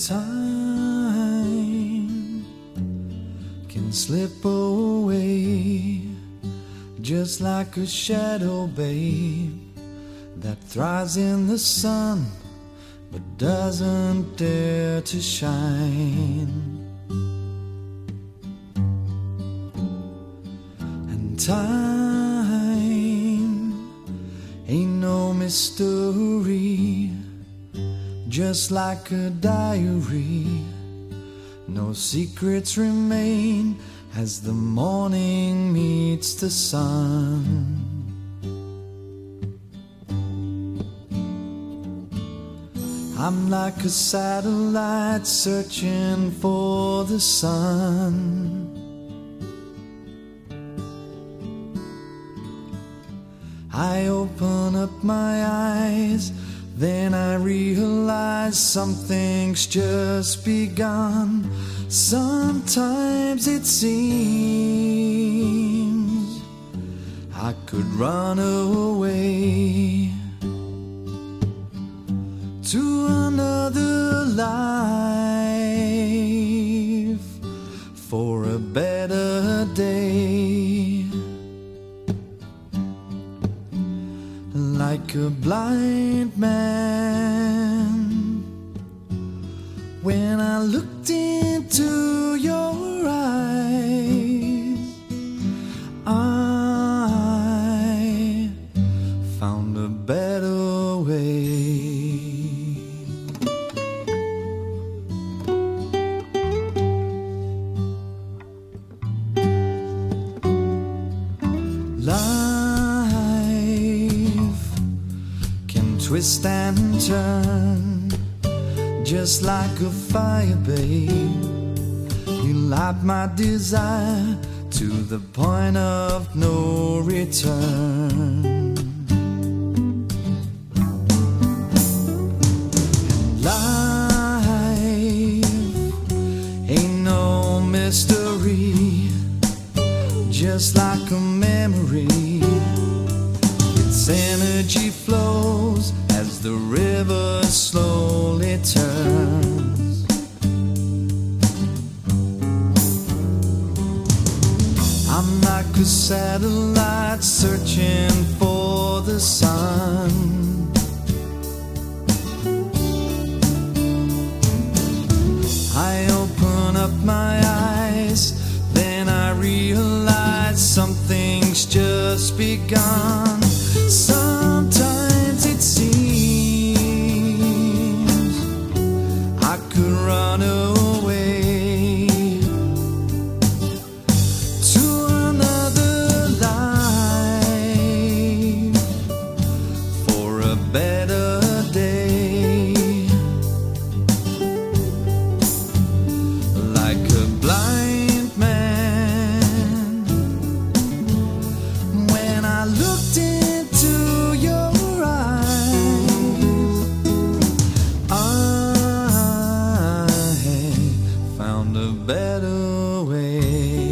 time can slip away just like a shadow, babe, that thrives in the sun but doesn't dare to shine. And time ain't no mystery, just like a diary. No secrets remain as the morning meets the sun. I'm like a satellite searching for the sun. I open up my eyes, then I realize something's just begun. Sometimes it seems I could run away to another life for a better day. Like a blind man, when I looked into your eyes, I found a better way. Twist and turn, just like a fire, babe. You light my desire to the point of no return. Life ain't no mystery, just like a memory. Its energy flows as the river slowly turns. I'm like a satellite searching for the sun. I open up my eyes, then I realize something's just begun. Sometimes it seems I could run away to another life for a better day. Like a blind man, when I looked into your eyes, I found a better way.